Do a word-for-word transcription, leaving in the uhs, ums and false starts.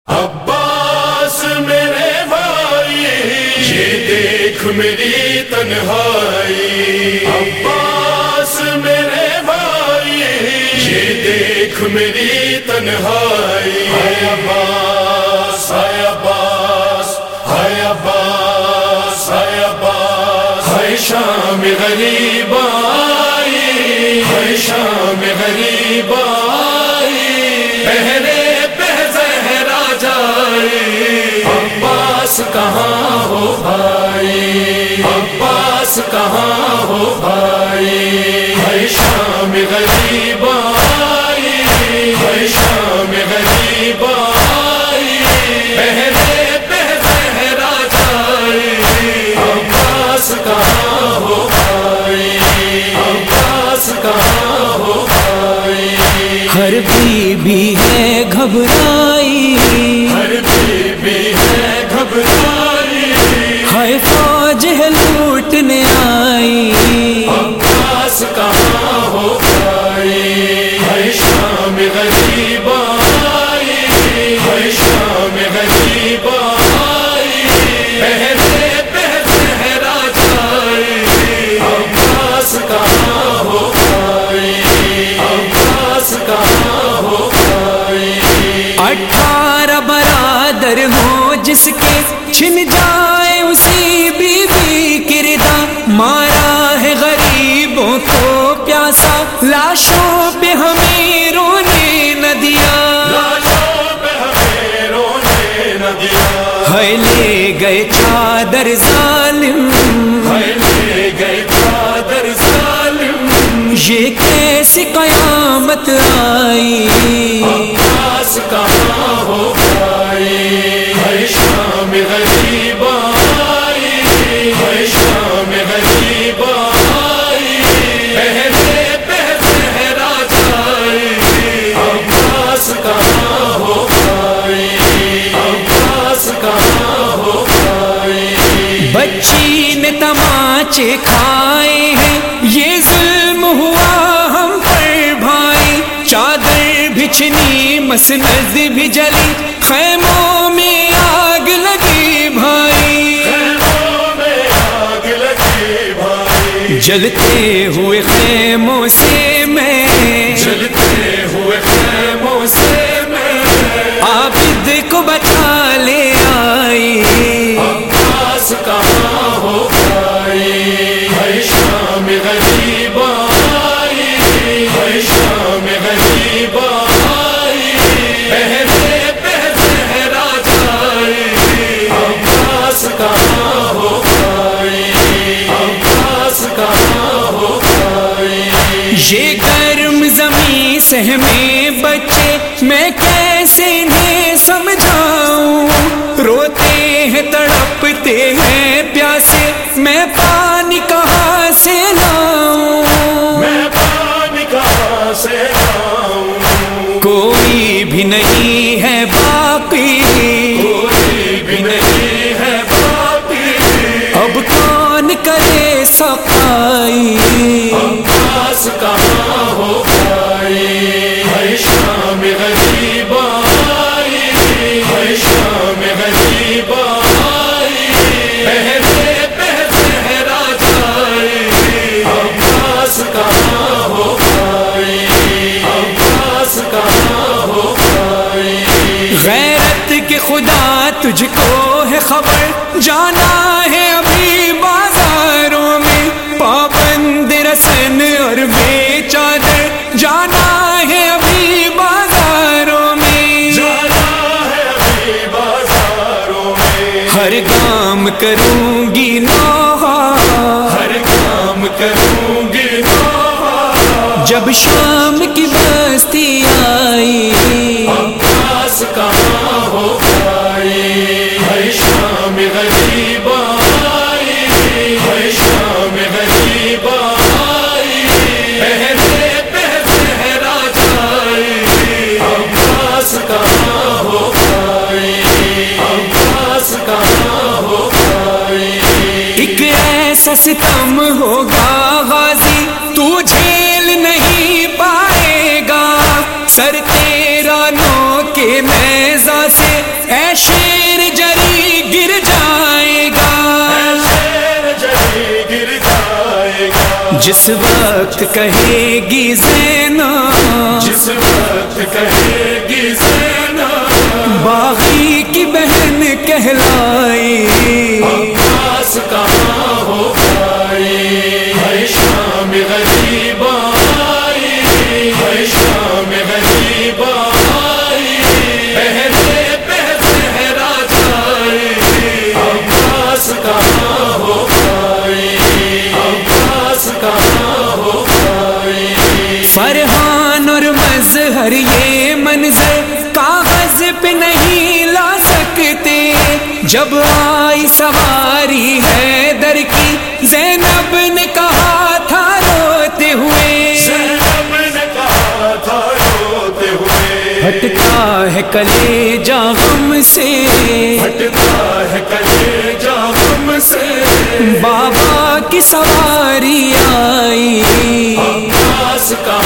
عباس میرے بھائی یہ دیکھ میری تنہائی، عباس میرے بھائی یہ دیکھ میری تنہائی، ہائے عباس ہائے عباس ہائے عباس ہائے عباس، ہائے شام غریب آئی، ہائے شام غریب آئی، پہرے عباس کہاں ہو بھائی، عباس کہاں ہو بھائی، ہائے شام غریب آئی، ہائے شام غریب آئی، پہرے پہ زہرا جائی، عباس کہاں ہو بھائی، عباس کہاں ہو بھائی، ہر بی بی ہے گھبرائی، ہر بی بی ہے گھبرائی، ہائے فوج ہے لوٹنے آئی، عباس کہاں ہو بھائی، ہائے شام غریب آئی، ہائے شام غریب آئی، پہرے پہ زہرا جائی، عباس کہاں ہو بھائی، عباس کہاں ہو بھائی، اٹھارہ برادر ہوں جس کے چھن جائے اسی بی بی کردہ، مارا ہے غریبوں کو پیاسا، لاشوں پہ ہمیں رونے نہ دیا، لاشوں پہ ہمیں رونے نہ دیا، ہائے لے گئے چادر ظالم، ہائے لے گئے چادر ظالم، یہ کیسی قیامت آئی، عباس کہاں ہو بھائی، ہائے شام غریب آئی، ہائے شام غریب آئی، پہرے پہ زہرا جائی، عباس کہاں ہو بھائی، عباس کہاں ہو بھائی، بچی نے تماچے کھائے ہیں یہ ظلم ہوا ہم پر بھائی، چادر بھی چھنی مسند بھی جلی، خیموں میں آگ لگی بھائی، خیموں میں آگ لگی بھائی، جلتے ہوئے خیموں سے میں، جلتے ہوئے خیموں سے میں، عابد کو بچا لے آئی، عباس کہاں ہو بھائی، ہائے شام غریب آئی، ہائے شام غریب آئی، پہرے پہ زہرا جائی، عباس کہاں ہو بھائی، عباس کہاں ہو بھائی، یہ گرم زمین سہمے بچے میں کیسے انہیں سمجھاؤں، روتے ہیں تڑپتے ہیں پیاسے میں پانی کہاں سے لاؤں، میں پانی کہاں سے لاؤں، کوئی بھی نہیں ہے باقی، کوئی بھی نہیں ہے باقی، اب کون کرے صفائی، عباس کہاں ہو بھائی، ہائے شام غریب آئی، ہائے شام غریب آئی، پہرے پہ زہرا جائی، عباس کہاں ہو بھائی، عباس کہاں ہو بھائی، غیرت کے خدا تجھ کو ہے خبر، جانا ہے ابھی بازاروں میں، پابند رسن اور بے چادر، جانا ہے ابھی بازاروں میں، جانا ہے ابھی بازاروں میں، ہر کام کروں گی نوحہ، ہر کام کروں گی نوحہ، جب شام کی بستی آئی، عباس کہاں ہو بھائی، ہائے شام غریب آئی، ہائے شام غریب آئی، پہرے پہ زہرا جائی، عباس کہاں ہو بھائی، عباس کہاں ہو بھائی، ایک ایسا ستم ہوگا غازی تو جھیل نہیں پائے گا، سر تیرا نو کے نیزہ سے شیر جری گر جائے گا، شیر جری گر جائے گا، جس وقت کہے گی زینب، جس وقت کہے گی زینب باغی کی بہن کہلائی، عباس کہاں ہو گئی، ہے شام غریب آئی، ہے شام غریب آئی، پہلے پہ زہرا جائی، عباس کہاں ہو گئی، عباس کہاں ہو گئی، فرحان اور مظہر یہ منظر کاغذ پہ نہیں لا سکتے، جب آئی سواری حیدر کی زینب نے کہا تھا روتے ہوئے، زینب نے کہا تھا روتے ہوئے، ہٹتا ہے کلیجہ غم سے، ہٹتا ہے کلیجہ غم سے، بابا کی سواری آئی، عباس کا